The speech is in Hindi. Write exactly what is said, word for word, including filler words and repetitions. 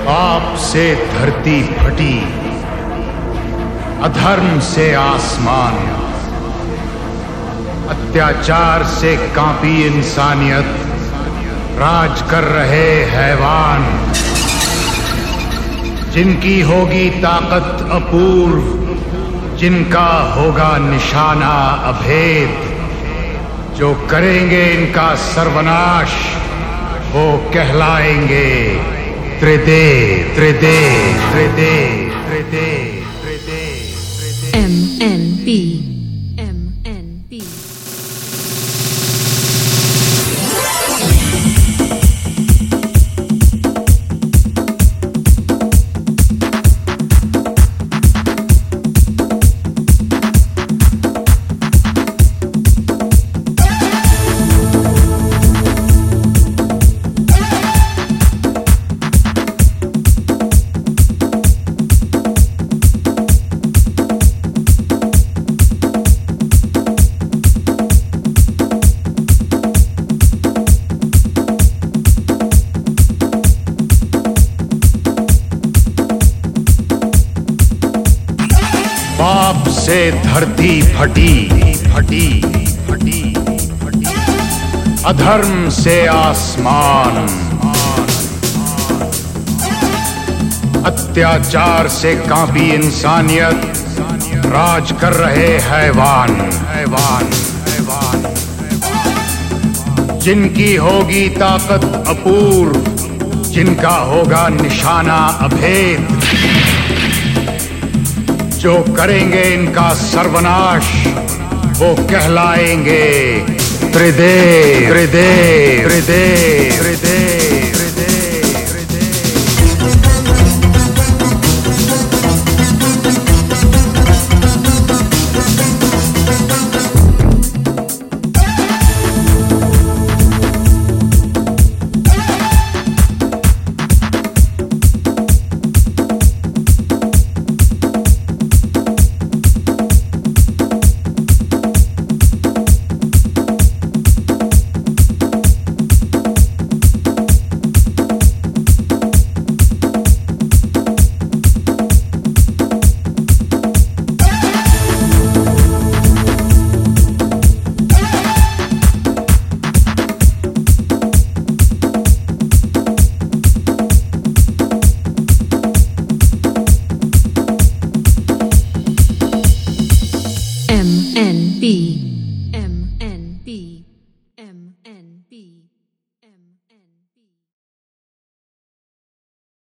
पाप से धरती फटी, अधर्म से आसमान, अत्याचार से कांपी इंसानियत, राज कर रहे हैवान। जिनकी होगी ताकत अपूर्व, जिनका होगा निशाना अभेद, जो करेंगे इनका सर्वनाश, वो कहलाएंगे त्रिदेव त्रिदेव त्रिदेव त्रिदेव त्रिदेव। M N P M N P पाप से धरती फटी फटी फटी फटी, अधर्म से आसमान, अत्याचार से कांपी इंसानियत, राज कर रहे हैवान हैवान हैवान। जिनकी होगी ताकत अपूर्व, जिनका होगा निशाना अभेद, जो करेंगे इनका सर्वनाश, वो कहलाएंगे त्रिदेव त्रिदेव त्रिदेव त्रिदेव।